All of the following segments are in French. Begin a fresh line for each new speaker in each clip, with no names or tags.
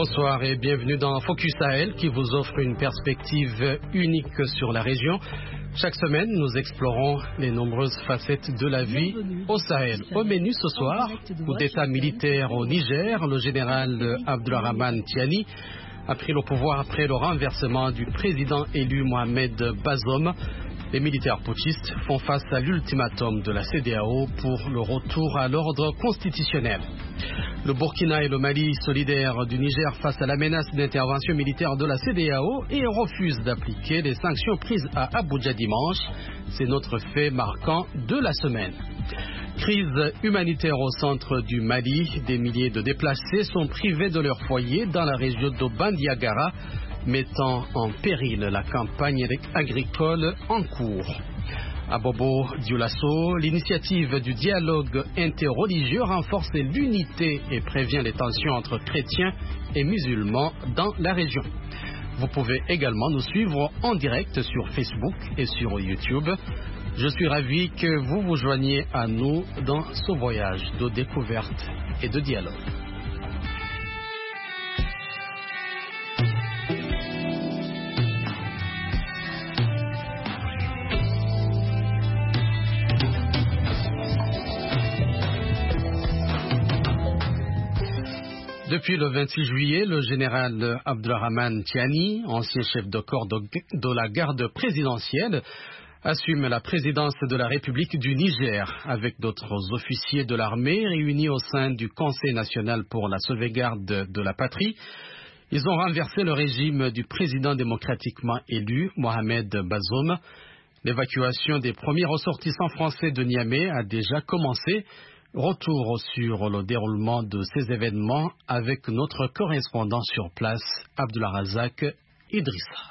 Bonsoir et bienvenue dans Focus Sahel qui vous offre une perspective unique sur la région. Chaque semaine, nous explorons les nombreuses facettes de la vie au Sahel. Au menu ce soir, coup d'État militaire au Niger, le général Abdrahman Tiani a pris le pouvoir après le renversement du président élu Mohamed Bazoum. Les militaires putschistes font face à l'ultimatum de la CEDEAO pour le retour à l'ordre constitutionnel. Le Burkina et le Mali solidaires du Niger face à la menace d'intervention militaire de la CEDEAO et refusent d'appliquer les sanctions prises à Abuja dimanche. C'est notre fait marquant de la semaine. Crise humanitaire au centre du Mali. Des milliers de déplacés sont privés de leur foyer dans la région de Bandiagara, mettant en péril la campagne agricole en cours. À Bobo Dioulasso, l'initiative du dialogue interreligieux renforce l'unité et prévient les tensions entre chrétiens et musulmans dans la région. Vous pouvez également nous suivre en direct sur Facebook et sur YouTube. Je suis ravi que vous vous joigniez à nous dans ce voyage de découverte et de dialogue. Depuis le 26 juillet, le général Abdrahman Tiani, ancien chef de corps de la garde présidentielle, assume la présidence de la République du Niger avec d'autres officiers de l'armée réunis au sein du Conseil national pour la sauvegarde de la patrie. Ils ont renversé le régime du président démocratiquement élu, Mohamed Bazoum. L'évacuation des premiers ressortissants français de Niamey a déjà commencé. Retour sur le déroulement de ces événements avec notre correspondant sur place, Abdulrazak Idrissa.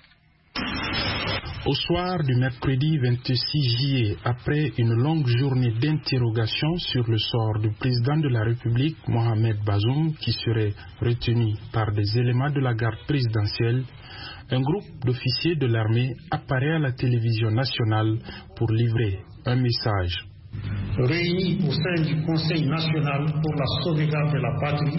Au soir du mercredi 26 juillet, après une longue journée d'interrogation sur le sort du président de la République, Mohamed Bazoum, qui serait retenu par des éléments de la garde présidentielle, un groupe d'officiers de l'armée apparaît à la télévision nationale pour livrer un message.
Réunis au sein du Conseil national pour la sauvegarde de la patrie,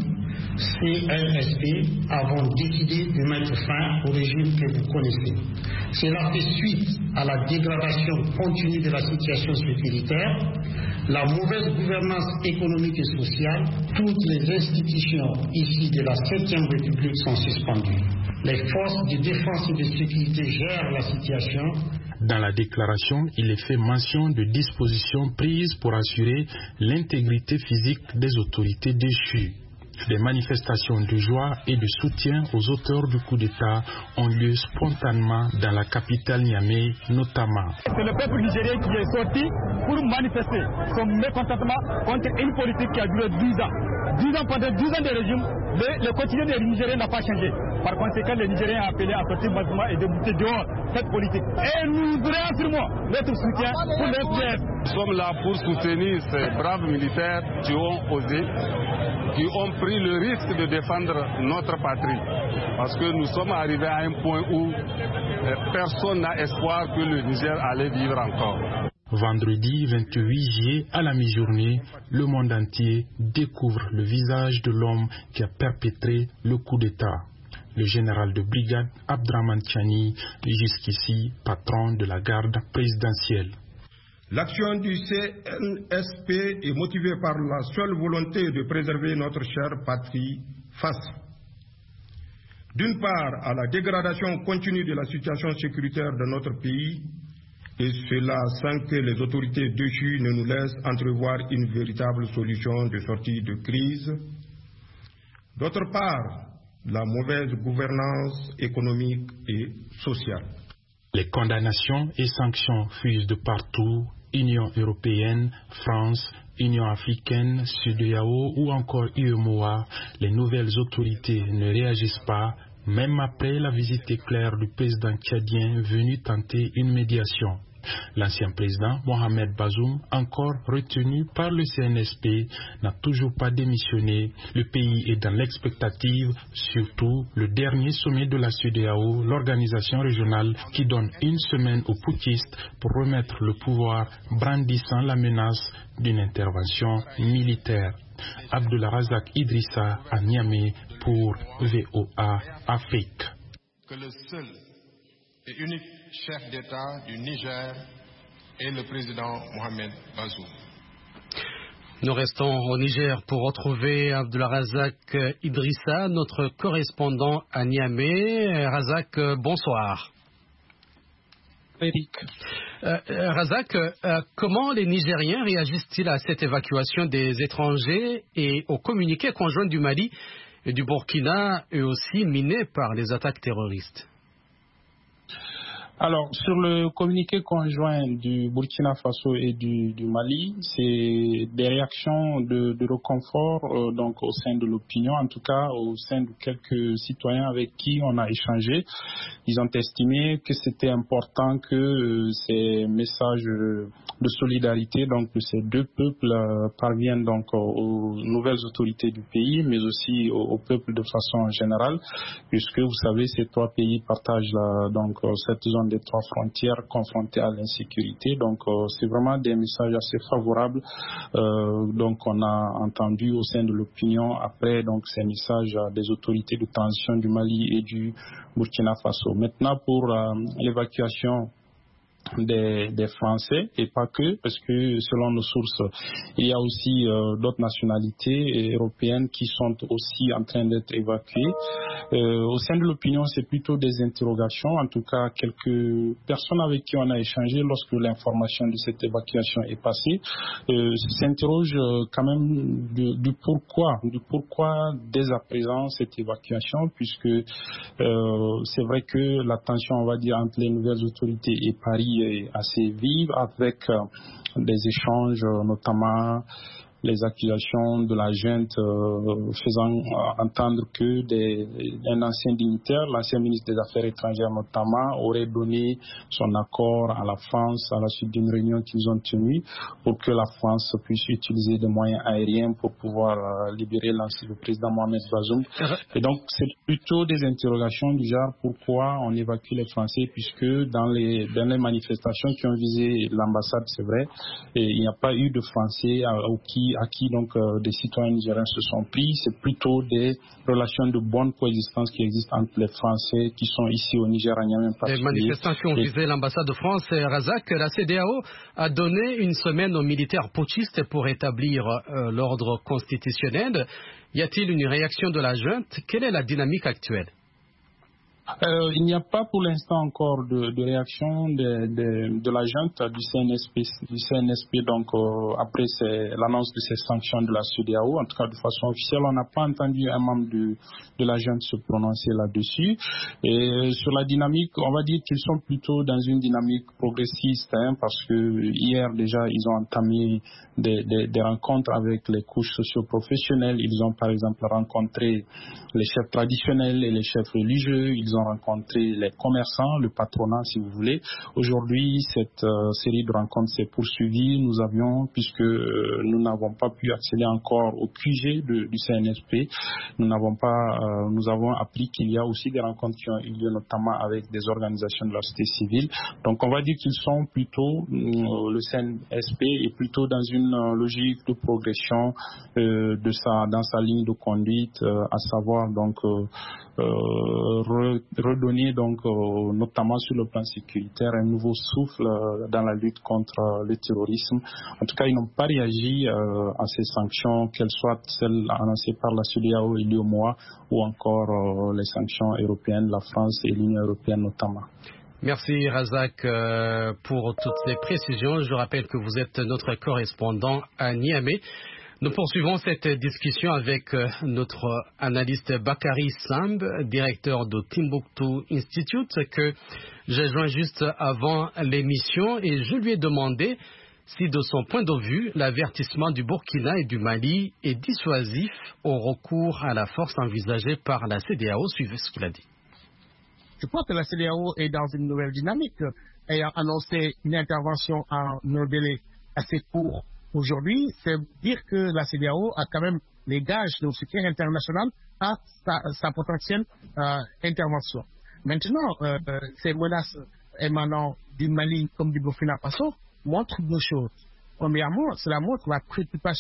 CNSP, avons décidé de mettre fin au régime que vous connaissez. Cela fait suite à la dégradation continue de la situation sécuritaire, la mauvaise gouvernance économique et sociale. Toutes les institutions ici de la 7e République sont suspendues. Les forces de défense et de sécurité gèrent la situation.
Dans la déclaration, il est fait mention de dispositions prises pour assurer l'intégrité physique des autorités déchues. Des manifestations de joie et de soutien aux auteurs du coup d'État ont lieu spontanément dans la capitale Niamey notamment.
C'est le peuple nigérien qui est sorti pour manifester son mécontentement contre une politique qui a duré 10 ans. 10 ans, pendant 10 ans de régime, le quotidien des Nigériens n'a pas changé. Par conséquent, les Nigériens ont appelé à sortir massivement et de bouter dehors cette politique. Et nous réaffirmons notre soutien pour les FDS.
Nous sommes là pour soutenir ces braves militaires qui ont osé, qui ont pris le risque de défendre notre patrie. Parce que nous sommes arrivés à un point où personne n'a espoir que le Niger allait vivre encore.
Vendredi 28 juillet à la mi-journée, le monde entier découvre le visage de l'homme qui a perpétré le coup d'État. Le général de brigade Abdrahman Tiani, jusqu'ici patron de la garde présidentielle.
L'action du CNSP est motivée par la seule volonté de préserver notre chère patrie face, d'une part, à la dégradation continue de la situation sécuritaire de notre pays, et cela sans que les autorités déchues ne nous laissent entrevoir une véritable solution de sortie de crise. D'autre part, la mauvaise gouvernance économique et sociale.
Les condamnations et sanctions fusent de partout. Union européenne, France, Union africaine, CEDEAO ou encore UEMOA, les nouvelles autorités ne réagissent pas, même après la visite éclair du président tchadien venu tenter une médiation. L'ancien président Mohamed Bazoum, encore retenu par le CNSP, n'a toujours pas démissionné. Le pays est dans l'expectative, surtout le dernier sommet de la CEDEAO, l'organisation régionale qui donne une semaine aux putschistes pour remettre le pouvoir, brandissant la menace d'une intervention militaire. Abdulrazak Idrissa à Niamey pour VOA Afrique.
Que le seul et unique chef d'État du Niger est le président Mohamed Bazoum.
Nous restons au Niger pour retrouver Abdulrazak Idrissa, notre correspondant à Niamey. Razak, bonsoir.
Eric.
Razak, comment les Nigériens réagissent-ils à cette évacuation des étrangers et au communiqué conjoint du Mali et du Burkina, eux aussi minés par les attaques terroristes?
Alors, sur le communiqué conjoint du Burkina Faso et du Mali, c'est des réactions de réconfort donc au sein de l'opinion, en tout cas au sein de quelques citoyens avec qui on a échangé. Ils ont estimé que c'était important que ces messages de solidarité donc de ces deux peuples parviennent donc aux nouvelles autorités du pays, mais aussi au peuple de façon générale, puisque vous savez ces trois pays partagent donc cette zone des trois frontières confrontées à l'insécurité. Donc c'est vraiment des messages assez favorables donc on a entendu au sein de l'opinion après donc ces messages des autorités de transition du Mali et du Burkina Faso. Maintenant pour l'évacuation des Français et pas que, parce que selon nos sources, il y a aussi d'autres nationalités européennes qui sont aussi en train d'être évacuées. Au sein de l'opinion, c'est plutôt des interrogations. En tout cas, quelques personnes avec qui on a échangé lorsque l'information de cette évacuation est passée s'interrogent quand même du pourquoi dès à présent cette évacuation, puisque c'est vrai que la tension, on va dire, entre les nouvelles autorités et Paris est assez vive, avec des échanges, notamment les accusations de la junte faisant entendre que un ancien dignitaire, l'ancien ministre des Affaires étrangères notamment, aurait donné son accord à la France à la suite d'une réunion qu'ils ont tenue pour que la France puisse utiliser des moyens aériens pour pouvoir libérer le président Mohamed Bazoum. Et donc c'est plutôt des interrogations du genre pourquoi on évacue les Français, puisque dans les manifestations qui ont visé l'ambassade, c'est vrai, et il n'y a pas eu de Français à qui donc des citoyens nigériens se sont pris. C'est plutôt des relations de bonne coexistence qui existent entre les Français qui sont ici au Niger, à Niamey en particulier.
Les manifestants qui ont visé l'ambassade de France, Razak, la CEDEAO a donné une semaine aux militaires putschistes pour établir l'ordre constitutionnel. Y a-t-il une réaction de la junte? Quelle est la dynamique actuelle?
Il n'y a pas pour l'instant encore de réaction de la junte du CNSP donc après l'annonce de ces sanctions de la CEDEAO. En tout cas, de façon officielle, on n'a pas entendu un membre de la junte se prononcer là-dessus. Et sur la dynamique, on va dire qu'ils sont plutôt dans une dynamique progressiste, parce que hier déjà, ils ont entamé des rencontres avec les couches socio-professionnelles. Ils ont par exemple rencontré les chefs traditionnels et les chefs religieux. Ils ont rencontré les commerçants, le patronat si vous voulez. Aujourd'hui, cette série de rencontres s'est poursuivie. Nous avions, puisque nous n'avons pas pu accéder encore au QG du CNSP, nous avons appris qu'il y a aussi des rencontres qui ont eu lieu notamment avec des organisations de la société civile. Donc on va dire qu'ils sont plutôt, le CNSP est plutôt dans une logique de progression dans sa ligne de conduite, à savoir donc redonner donc notamment sur le plan sécuritaire un nouveau souffle dans la lutte contre le terrorisme. En tout cas, ils n'ont pas réagi à ces sanctions, qu'elles soient celles annoncées par la CEDEAO et l'UEMOA ou encore les sanctions européennes, la France et l'Union européenne notamment.
Merci Razak pour toutes ces précisions. Je rappelle que vous êtes notre correspondant à Niamey. Nous poursuivons cette discussion avec notre analyste Bakary Samb, directeur de Timbuktu Institute, que j'ai joint juste avant l'émission, et je lui ai demandé si, de son point de vue, l'avertissement du Burkina et du Mali est dissuasif au recours à la force envisagée par la CEDEAO. Suivez ce qu'il a dit.
Je crois que la CEDEAO est dans une nouvelle dynamique, ayant annoncé une intervention en un délai assez court. Aujourd'hui, c'est dire que la CEDEAO a quand même les gages de soutien international à sa potentielle intervention. Maintenant, ces menaces émanant du Mali comme du Burkina Faso montrent deux choses. Premièrement, cela montre la préoccupation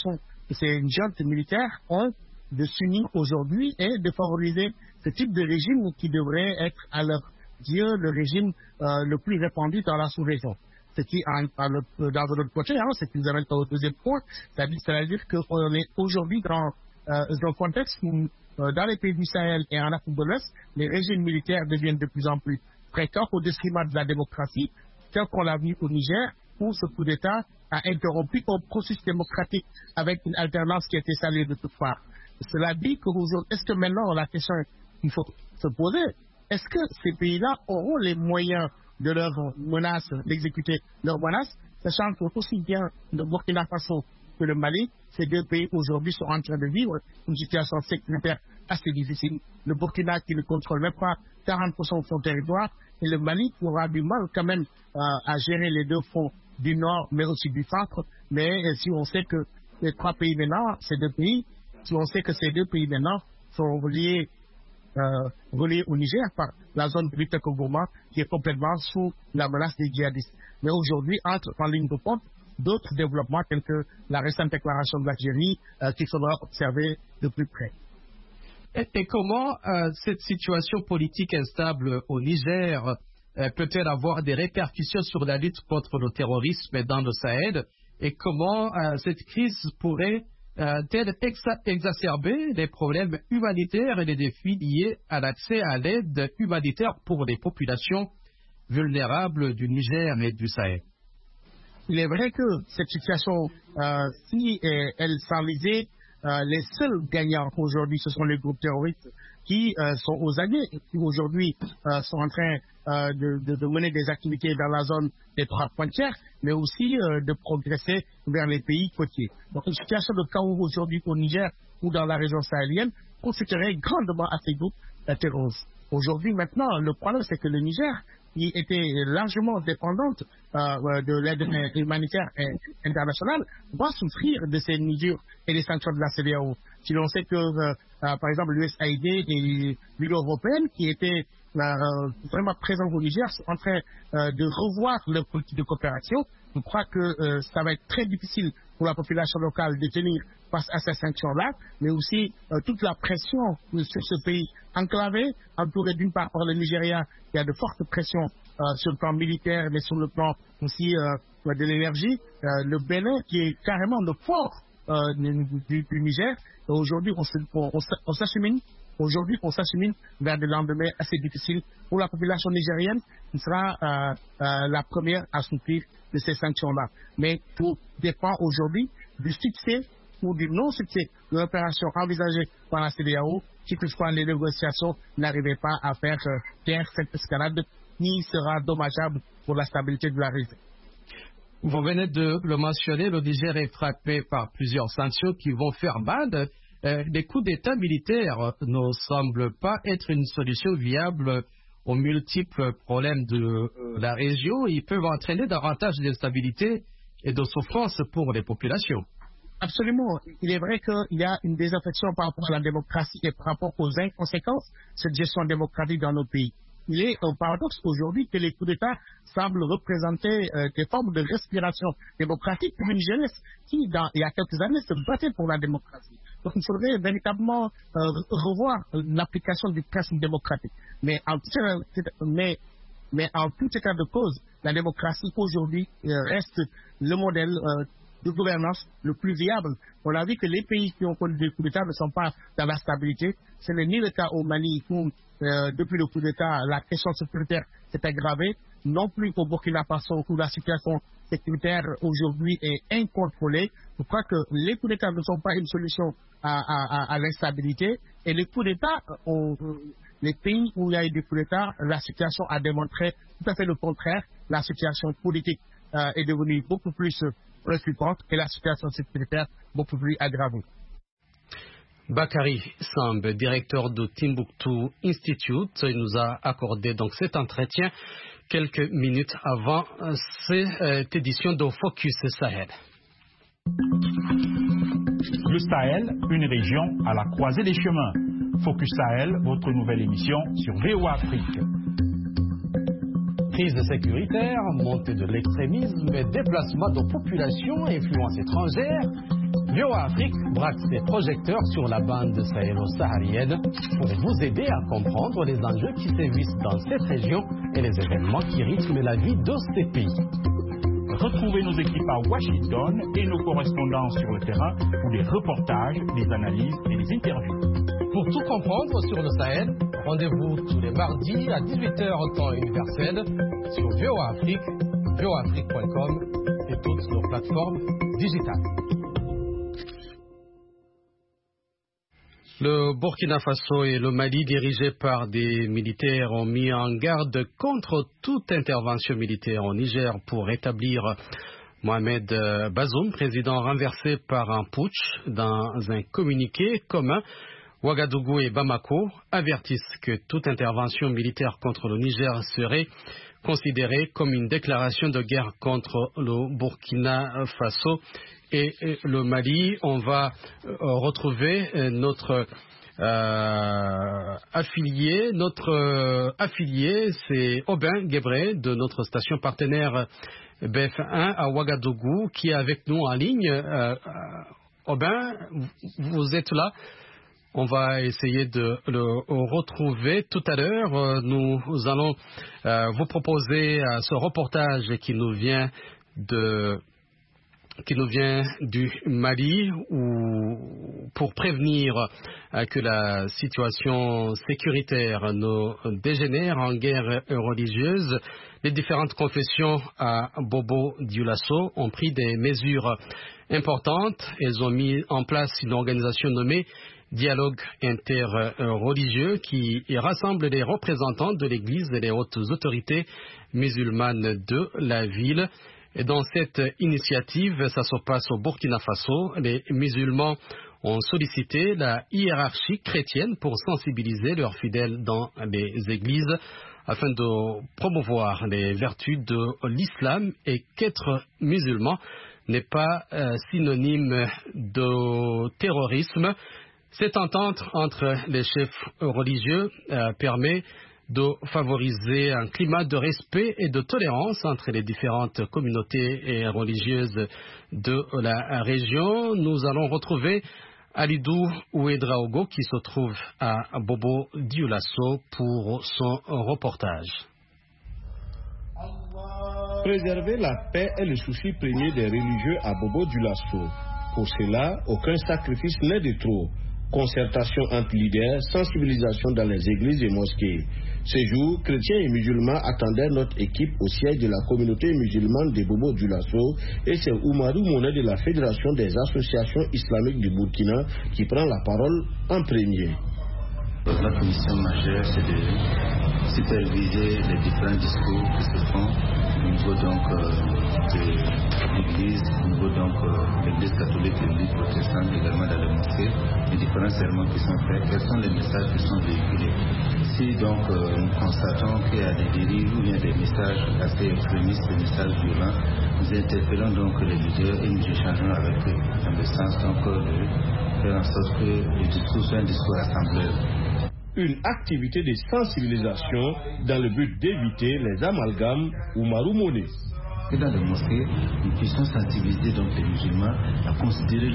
ces juntes militaires ont de s'unir aujourd'hui et de favoriser ce type de régime qui devrait être, à leur dire, le régime le plus répandu dans la sous-région. Ce qui, dans un autre côté, ce qui nous amène au deuxième point, c'est-à-dire qu'on est aujourd'hui dans un contexte où, dans les pays du Sahel et en Afrique de l'Ouest, les régimes militaires deviennent de plus en plus fréquents au détriment de la démocratie, tel qu'on l'a vu au Niger, où ce coup d'État a interrompu un processus démocratique avec une alternance qui a été saluée de toutes parts. Cela dit que est-ce que maintenant la question qu'il faut se poser, est-ce que ces pays-là auront les moyens de leurs menaces, d'exécuter leurs menaces, sachant qu'aussi bien le Burkina Faso que le Mali, ces deux pays aujourd'hui sont en train de vivre une situation sécuritaire assez difficile. Le Burkina qui ne contrôle même pas 40% de son territoire et le Mali qui aura du mal quand même à gérer les deux fronts du nord mais aussi du centre. Mais si on sait que les trois pays maintenant, ces deux pays, si on sait que ces deux pays maintenant sont reliés au Niger par la zone de Goma qui est complètement sous la menace des djihadistes. Mais aujourd'hui, entre en ligne de compte d'autres développements tels que la récente déclaration de l'Algérie qu'il faudra observer de plus près.
Et comment cette situation politique instable au Niger peut-elle avoir des répercussions sur la lutte contre le terrorisme dans le Sahel et comment cette crise pourrait-elle exacerber les problèmes humanitaires et les défis liés à l'accès à l'aide humanitaire pour les populations vulnérables du Niger et du Sahel?
Il est vrai que cette situation, si elle s'enlisait, les seuls gagnants aujourd'hui, ce sont les groupes terroristes qui sont aux aguets et qui aujourd'hui sont en train de mener des activités dans la zone des trois frontières, mais aussi de progresser vers les pays côtiers. Donc une situation de chaos aujourd'hui au Niger ou dans la région sahélienne constituerait grandement à ces groupes terroristes. Aujourd'hui, maintenant, le problème, c'est que le Niger, qui était largement dépendante de l'aide humanitaire internationale, va souffrir de ces mesures et des sanctions de la CEDEAO. Si l'on sait que, par exemple, l'USAID et l'Union européenne, qui étaient vraiment présents au Niger, sont en train de revoir leur politique de coopération, je crois que ça va être très difficile pour la population locale de tenir face à ces sanctions-là, mais aussi toute la pression sur ce pays enclavé, entouré d'une part par le Nigeria, qui a de fortes pressions sur le plan militaire, mais sur le plan aussi de l'énergie, le Bénin, qui est carrément le fort du Niger. Aujourd'hui, on s'achemine vers des lendemains assez difficiles pour la population nigérienne, qui sera la première à souffrir de ces sanctions-là. Mais tout dépend aujourd'hui du succès ou du non-succès de l'opération envisagée par la CEDEAO, si toutefois les négociations n'arrivaient pas à faire taire cette escalade qui sera dommageable pour la stabilité de la région.
Vous venez de le mentionner, le Niger est frappé par plusieurs sanctions qui vont faire mal. Les coups d'État militaires ne semblent pas être une solution viable aux multiples problèmes de la région. Ils peuvent entraîner davantage d'instabilité et de souffrance pour les populations.
Absolument. Il est vrai qu'il y a une désaffection par rapport à la démocratie et par rapport aux inconséquences de cette gestion démocratique dans nos pays. Il est un paradoxe aujourd'hui que les coups d'État semblent représenter des formes de respiration démocratique pour une jeunesse qui, il y a quelques années, se battait pour la démocratie. Donc il faudrait véritablement revoir l'application du principe démocratique. Mais en tout état de cause, la démocratie aujourd'hui reste le modèle de gouvernance le plus viable. On a vu que les pays qui ont connu des coups d'État ne sont pas dans la stabilité. Ce n'est ni le cas au Mali où, depuis le coup d'État, la question sécuritaire s'est aggravée, non plus au Burkina Faso où la situation sécuritaire aujourd'hui est incontrôlée. Je crois que les coups d'État ne sont pas une solution à l'instabilité. Et les coups d'État, les pays où il y a eu des coups d'État, la situation a démontré tout à fait le contraire. La situation politique est devenue beaucoup plus préoccupante et la situation sécuritaire beaucoup plus aggravée.
Bakary Samb, directeur de Timbuktu Institute, nous a accordé donc cet entretien quelques minutes avant cette édition de Focus Sahel.
Le Sahel, une région à la croisée des chemins. Focus Sahel, votre nouvelle émission sur VOA Afrique.
Crise sécuritaire, montée de l'extrémisme, déplacement de populations, influence étrangère. VOA Afrique braque ses projecteurs sur la bande sahélo-saharienne pour vous aider à comprendre les enjeux qui sévissent dans cette région et les événements qui rythment la vie de ces pays.
Retrouvez nos équipes à Washington et nos correspondants sur le terrain pour des reportages, des analyses et des interviews.
Pour tout comprendre sur le Sahel, rendez-vous tous les mardis à 18h au temps universel sur VOA Afrique, voaafrique.com et toutes nos plateformes digitales. Le Burkina Faso et le Mali, dirigés par des militaires, ont mis en garde contre toute intervention militaire au Niger pour rétablir Mohamed Bazoum, président renversé par un putsch. Dans un communiqué commun, Ouagadougou et Bamako avertissent que toute intervention militaire contre le Niger serait considérée comme une déclaration de guerre contre le Burkina Faso et le Mali. On va retrouver notre affilié. Notre affilié, c'est Aubin Guébré de notre station partenaire BF1 à Ouagadougou qui est avec nous en ligne. Aubin, vous êtes là. On va essayer de le retrouver tout à l'heure. Nous allons vous proposer ce reportage qui nous vient du Mali pour prévenir que la situation sécuritaire ne dégénère en guerre religieuse. Les différentes confessions à Bobo-Dioulasso ont pris des mesures importantes. Elles ont mis en place une organisation nommée Dialogue interreligieux qui rassemble les représentants de l'Église et les hautes autorités musulmanes de la ville. Et dans cette initiative, ça se passe au Burkina Faso. Les musulmans ont sollicité la hiérarchie chrétienne pour sensibiliser leurs fidèles dans les églises afin de promouvoir les vertus de l'islam et qu'être musulman n'est pas synonyme de terrorisme. Cette entente entre les chefs religieux permet de favoriser un climat de respect et de tolérance entre les différentes communautés religieuses de la région. Nous allons retrouver Alidou Ouedraogo qui se trouve à Bobo-Dioulasso pour son reportage.
Préserver la paix est le souci premier des religieux à Bobo-Dioulasso. Pour cela, aucun sacrifice n'est de trop. Concertation entre leaders, sensibilisation dans les églises et mosquées. Ce jour, chrétiens et musulmans attendaient notre équipe au siège de la communauté musulmane de Bobo-Dioulasso et c'est Oumarou Monet de la Fédération des associations islamiques du Burkina qui prend la parole en premier.
Notre mission majeure, c'est de superviser les différents discours qui se font au niveau de l'Église, au niveau de l'Église catholique et l'Église protestante, également dans les mosquées, les différents sermons qui sont faits, quels sont les messages qui sont véhiculés. Si donc nous constatons qu'il y a des dérives ou bien des messages assez extrémistes, des messages violents, nous interpellons donc les leaders et nous échangeons avec eux, dans le sens donc de faire en sorte que le discours soit un discours rassembleur.
Une activité de sensibilisation dans le but d'éviter les amalgames ou Maroumoné.
Que dans les mosquées, nous puissions sensibiliser donc les musulmans à considérer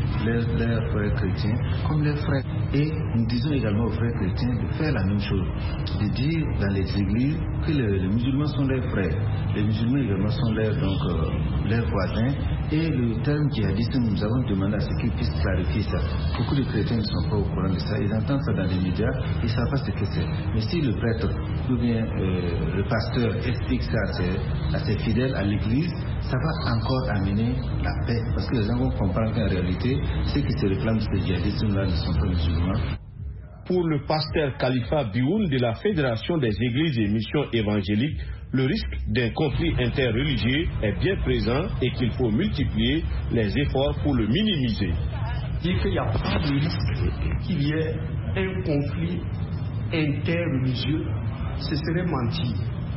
leurs frères chrétiens comme leurs frères. Et nous disons également aux frères chrétiens de faire la même chose, de dire dans les églises que les musulmans sont leurs frères, les musulmans également sont leurs voisins. Et le terme djihadiste, nous avons demandé à ce qu'ils puissent clarifier ça. Beaucoup de chrétiens ne sont pas au courant de ça, ils entendent ça dans les médias, ils ne savent pas ce que c'est. Mais si le prêtre ou bien le pasteur explique ça à ses fidèles à l'église, ça va encore amener la paix. Parce que les gens vont comprendre qu'en réalité, ceux qui se réclament de ce djihadisme-là ne sont pas musulmans.
Pour le pasteur Khalifa Bioun de la Fédération des Églises et Missions évangéliques, le risque d'un conflit interreligieux est bien présent et qu'il faut multiplier les efforts pour le minimiser.
Dire qu'il n'y a pas de risque qu'il y ait un conflit interreligieux, ce serait mentir.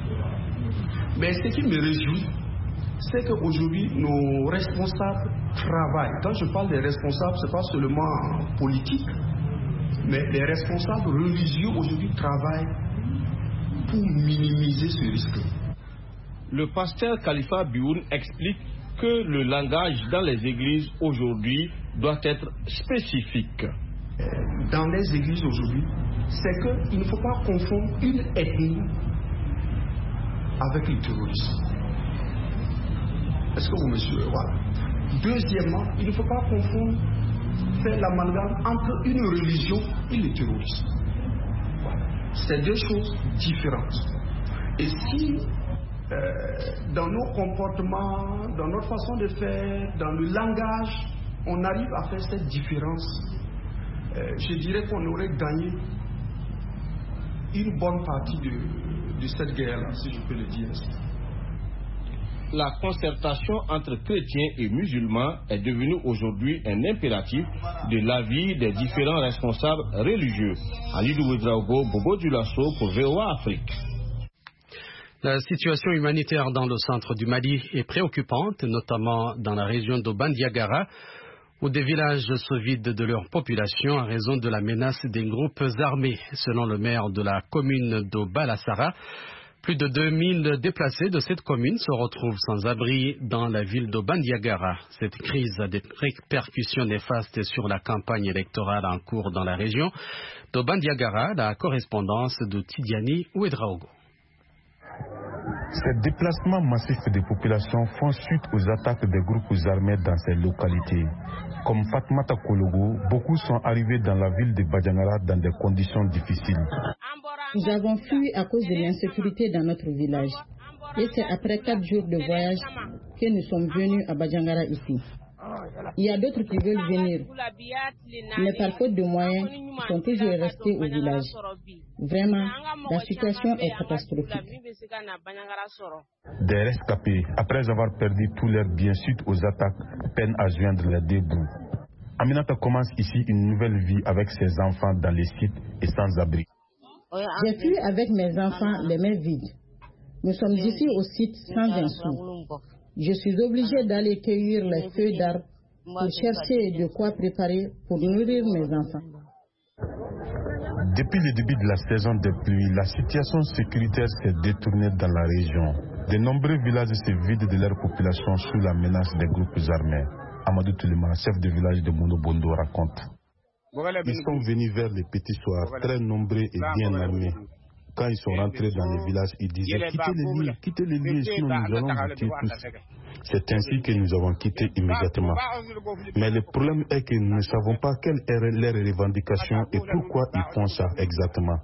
Mais ce qui me réjouit, c'est qu'aujourd'hui, nos responsables travaillent. Quand je parle des responsables, ce n'est pas seulement politique, mais les responsables religieux aujourd'hui travaillent pour minimiser ce risque.
Le pasteur Khalifa Bioun explique que le langage dans les églises aujourd'hui doit être spécifique.
Dans les églises aujourd'hui, c'est qu'il ne faut pas confondre une ethnie avec le terrorisme. Est-ce que vous me suivez? Voilà. Deuxièmement, il ne faut pas confondre, faire l'amalgame entre une religion et le terrorisme. Voilà. C'est deux choses différentes. Et si dans nos comportements, dans notre façon de faire, dans le langage, on arrive à faire cette différence, je dirais qu'on aurait gagné une bonne partie de cette guerre-là, si je peux le dire ainsi.
La concertation entre chrétiens et musulmans est devenue aujourd'hui un impératif de l'avis des différents responsables religieux. Alidou Ouedraogo, Bobo Dioulasso pour VOA Afrique.
La situation humanitaire dans le centre du Mali est préoccupante, notamment dans la région de Bandiagara, où des villages se vident de leur population à raison de la menace des groupes armés. Selon le maire de la commune de Balassara, plus de 2000 déplacés de cette commune se retrouvent sans abri dans la ville de Bandiagara. Cette crise a des répercussions néfastes sur la campagne électorale en cours dans la région. De Bandiagara, la correspondance de Tidiani Ouedraogo.
Ces déplacements massifs des populations font suite aux attaques des groupes armés dans ces localités. Comme Fatmata Kologo, beaucoup sont arrivés dans la ville de Bandiagara dans des conditions difficiles.
Nous avons fui à cause de l'insécurité dans notre village. Et c'est après 4 jours de voyage que nous sommes venus à Bandiagara ici. Il y a d'autres qui veulent venir, mais par faute de moyens, ils sont toujours restés au village. Vraiment, la situation est catastrophique.
Des rescapés, après avoir perdu tous leurs biens suite aux attaques, peinent à joindre les deux bouts. Aminata commence ici une nouvelle vie avec ses enfants dans les sites et sans abri.
J'ai fui avec mes enfants les mains vides. Nous sommes ici au site sans un sou. Je suis obligée d'aller cueillir les feuilles d'arbres pour chercher de quoi préparer pour nourrir mes enfants.
Depuis le début de la saison des pluies, la situation sécuritaire s'est détournée dans la région. De nombreux villages se vident de leur population sous la menace des groupes armés. Amadou Toulema, chef de village de Monobondo, raconte. Ils sont venus vers les petits soirs, très nombreux et bien armés. Quand ils sont rentrés dans les villages, ils disaient quittez les lieux, sinon nous allons vous tuer tous. C'est ainsi que nous avons quitté immédiatement. Mais le problème est que nous ne savons pas quelle est leur revendication et pourquoi ils font ça exactement.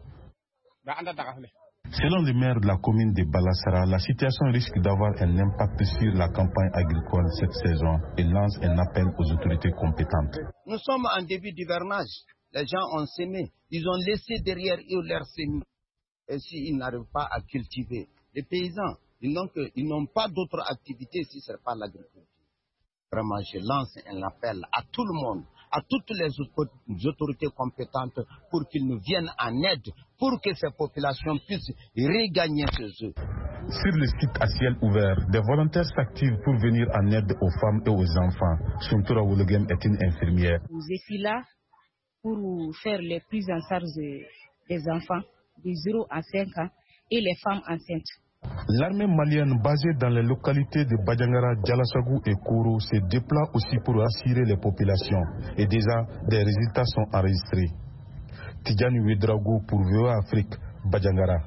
Selon le maire de la commune de Balassara, la situation risque d'avoir un impact sur la campagne agricole cette saison et lance un appel aux autorités compétentes.
Nous sommes en début d'hivernage. Les gens ont semé. Ils ont laissé derrière eux leur semis. Et s'ils n'arrivent pas à cultiver, les paysans, ils n'ont pas d'autre activité si ce n'est pas l'agriculture. Vraiment, je lance un appel à tout le monde, à toutes les autorités compétentes pour qu'ils nous viennent en aide, pour que ces populations puissent regagner chez eux.
Sur le site à ciel ouvert, des volontaires s'activent pour venir en aide aux femmes et aux enfants. Suntura Wologem est une infirmière.
Je suis là pour faire les prises en charge des enfants de 0 à 5 ans et les femmes enceintes.
L'armée malienne basée dans les localités de Bandiagara, Djalassagou et Kourou se déploie aussi pour assurer les populations et déjà des résultats sont enregistrés. Tidjani Ouedraogo pour VOA Afrique, Bandiagara.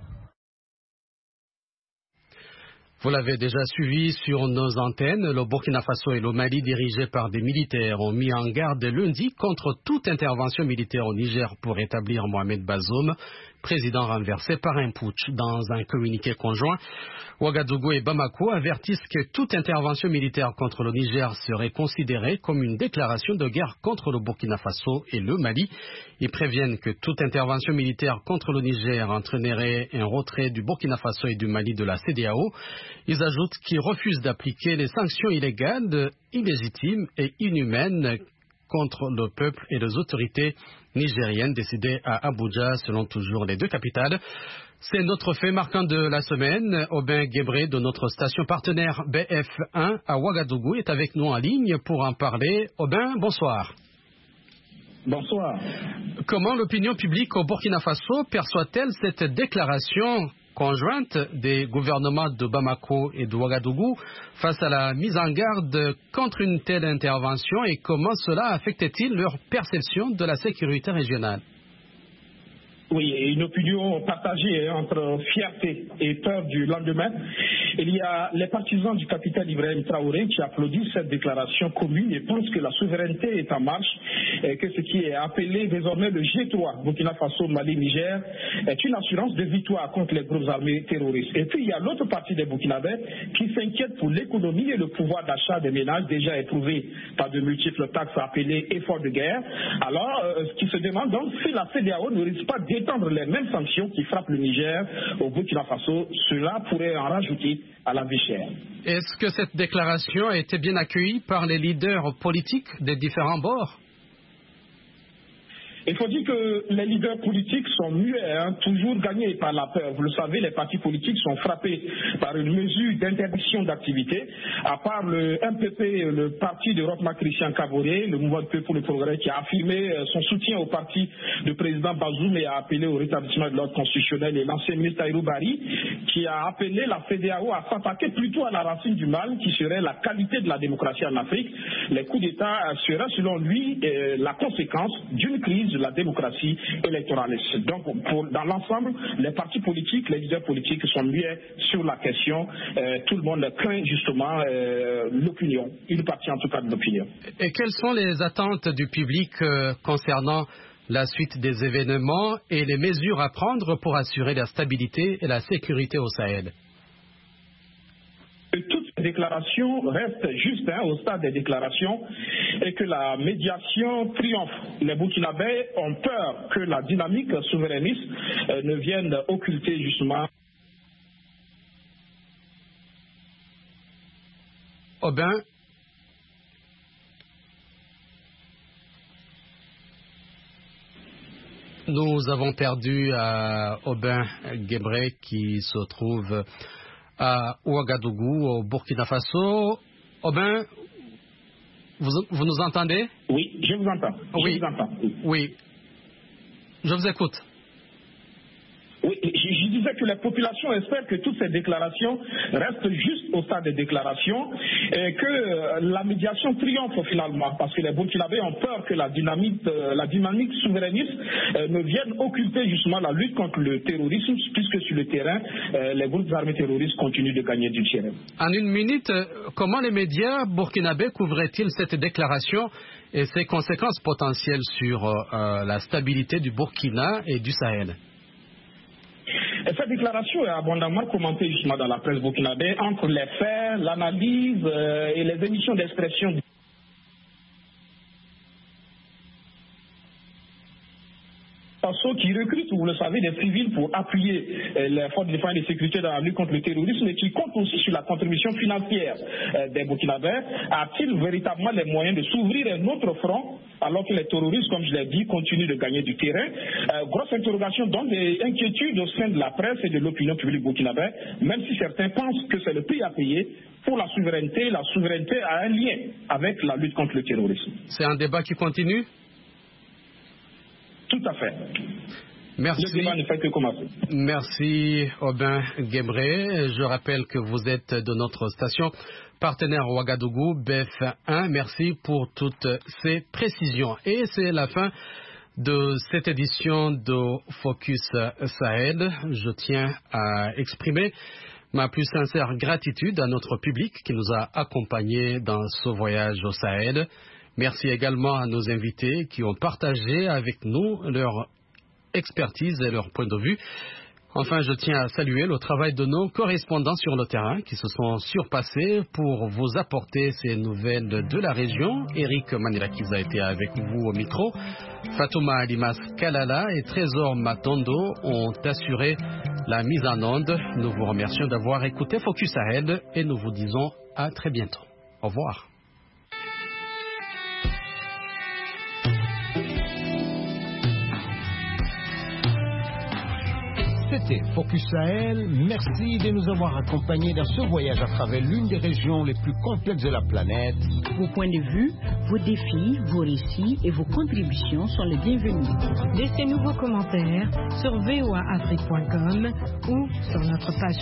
Vous l'avez déjà suivi sur nos antennes, le Burkina Faso et le Mali dirigés par des militaires ont mis en garde lundi contre toute intervention militaire au Niger pour établir Mohamed Bazoum, président renversé par un putsch. Dans un communiqué conjoint, Ouagadougou et Bamako avertissent que toute intervention militaire contre le Niger serait considérée comme une déclaration de guerre contre le Burkina Faso et le Mali. Ils préviennent que toute intervention militaire contre le Niger entraînerait un retrait du Burkina Faso et du Mali de la CEDEAO. Ils ajoutent qu'ils refusent d'appliquer les sanctions illégales, illégitimes et inhumaines contre le peuple et les autorités nigériennes décidées à Abuja, selon toujours les deux capitales. C'est notre fait marquant de la semaine. Aubin Guébré de notre station partenaire BF1 à Ouagadougou est avec nous en ligne pour en parler. Aubin, bonsoir.
Bonsoir.
Comment l'opinion publique au Burkina Faso perçoit-elle cette déclaration conjointe des gouvernements de Bamako et de Ouagadougou face à la mise en garde contre une telle intervention et comment cela affecte-t-il leur perception de la sécurité régionale?
Oui, une opinion partagée entre fierté et peur du lendemain. Il y a les partisans du capitaine Ibrahim Traoré qui applaudissent cette déclaration commune et pensent que la souveraineté est en marche et que ce qui est appelé désormais le G3, Burkina Faso, Mali, Niger, est une assurance de victoire contre les groupes armés terroristes. Et puis il y a l'autre partie des Burkinabés qui s'inquiète pour l'économie et le pouvoir d'achat des ménages déjà éprouvés par de multiples taxes appelées efforts de guerre. Alors, ce qui se demande donc si la CEDEAO ne risque pas d'étendre les mêmes sanctions qui frappent le Niger au Burkina Faso, cela pourrait en rajouter à la vie chère.
Est-ce que cette déclaration a été bien accueillie par les leaders politiques des différents bords?
Il faut dire que les leaders politiques sont muets, toujours gagnés par la peur. Vous le savez, les partis politiques sont frappés par une mesure d'interdiction d'activité. À part le MPP, le parti de Rochma Christian Kaboré, le mouvement de paix pour le progrès, qui a affirmé son soutien au parti du président Bazoum et a appelé au rétablissement de l'ordre constitutionnel, et l'ancien ministre Tahirou Bari, qui a appelé la CEDEAO à s'attaquer plutôt à la racine du mal, qui serait la qualité de la démocratie en Afrique. Les coups d'État seraient, selon lui, la conséquence d'une crise de la démocratie électoraliste. Donc, dans l'ensemble, les partis politiques, les leaders politiques sont muets sur la question. Tout le monde craint justement l'opinion, une partie en tout cas de l'opinion.
Et quelles sont les attentes du public concernant la suite des événements et les mesures à prendre pour assurer la stabilité et la sécurité au Sahel?
Toutes ces déclarations restent juste au stade des déclarations et que la médiation triomphe. Les Burkinabés ont peur que la dynamique souverainiste ne vienne occulter justement.
Aubin, nous avons perdu Aubin Guébré qui se trouve à Ouagadougou, au Burkina Faso. Aubin, vous nous entendez?
Oui, je vous entends.
Oui,
je vous entends.
Oui. Je vous écoute.
Oui, je disais que les populations espèrent que toutes ces déclarations restent juste au stade des déclarations et que la médiation triomphe finalement, parce que les Burkinabés ont peur que la dynamique souverainiste ne vienne occulter justement la lutte contre le terrorisme, puisque sur le terrain, les groupes armés terroristes continuent de gagner du terrain.
En une minute, comment les médias burkinabés couvriraient-ils cette déclaration et ses conséquences potentielles sur la stabilité du Burkina et du Sahel?
Et cette déclaration est abondamment commentée justement dans la presse burkinabé entre les faits, l'analyse et les émissions d'expression. Faso qui recrute, vous le savez, des civils pour appuyer les forces de défense et de sécurité dans la lutte contre le terrorisme et qui compte aussi sur la contribution financière des Burkinabés. A-t-il véritablement les moyens de s'ouvrir un autre front alors que les terroristes, comme je l'ai dit, continuent de gagner du terrain? Grosse interrogation, donc des inquiétudes au sein de la presse et de l'opinion publique burkinabé, même si certains pensent que c'est le prix à payer pour la souveraineté. La souveraineté a un lien avec la lutte contre le terrorisme.
C'est un débat qui continue?
Tout à fait.
Merci.
Le débat ne fait que commencer.
Merci Aubin Guébré. Je rappelle que vous êtes de notre station partenaire Ouagadougou, BF1. Merci pour toutes ces précisions. Et c'est la fin de cette édition de Focus Sahel. Je tiens à exprimer ma plus sincère gratitude à notre public qui nous a accompagnés dans ce voyage au Sahel. Merci également à nos invités qui ont partagé avec nous leur expertise et leur point de vue. Enfin, je tiens à saluer le travail de nos correspondants sur le terrain qui se sont surpassés pour vous apporter ces nouvelles de la région. Eric Manilakiza a été avec vous au micro. Fatouma Alimas Kalala et Trésor Matondo ont assuré la mise en onde. Nous vous remercions d'avoir écouté Focus Sahel et nous vous disons à très bientôt. Au revoir.
C'était Focus Sahel. Merci de nous avoir accompagnés dans ce voyage à travers l'une des régions les plus complexes de la planète.
Vos points de vue, vos défis, vos récits et vos contributions sont les bienvenus.
Laissez-nous vos commentaires sur voaafrique.com ou sur notre page